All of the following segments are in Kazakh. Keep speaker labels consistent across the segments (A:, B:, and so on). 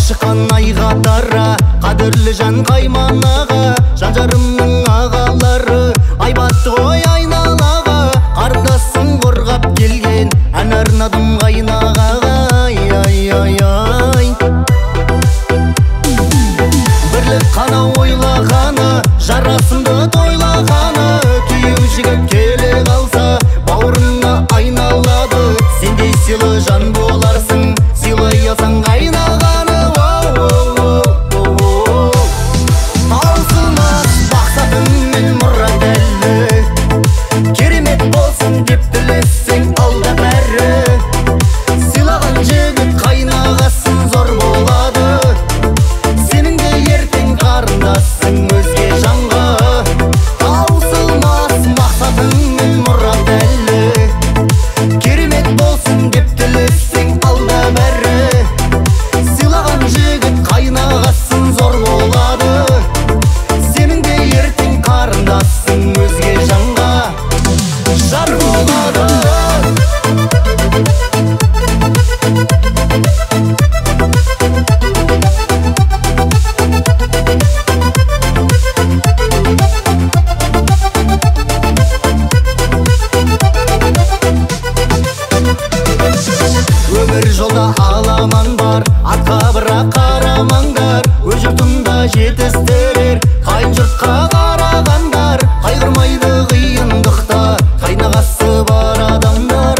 A: шыққан айға дара, қадірлі жан қайманаға, жан жарымның ағалары айбатты ғой айналаға. Қарындасың қорғап келген, ән арнадым қайнаға. Бірлік қана ойлағаны, жарасымды тойлағаны, күйеу жігіт келе қалса бауырыңа айналады. Сендей сыйлы жан боларсың, сыйлай алсаң қайнағаны. Таусылмас мақсатың мен мұрат әлі, керемет болсын деп тілесең алда бәрі. Сыйлаған жігіт қайнағасын зор болады, сенің де ертең қарындасың өзге жанға. Таусылмас мақсатың мен мұрат әлі, керемет болсын деп тілесең алда бәрі. Сыйлаған жігіт қайнағасын зор болады, сенің де ертең қарындасың өзге жанға жар болады. Өмір жолда аламан бар, атқа бірақ қарамаңдар. Өз жұртында жетістірер, қайын жұртқа қарағандар. Қайғырмайды қиындықта қайнағасы бар адамдар.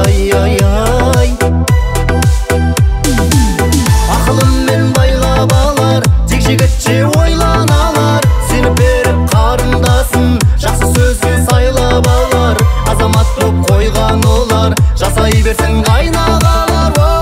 A: Ақылыммен байлап алар, тек жігітше ойланалар. Сені беріп қарындасын, жақсы сөзбен сайлап алар. Азамат боп қойған олар, жасай берсін қайнағалар.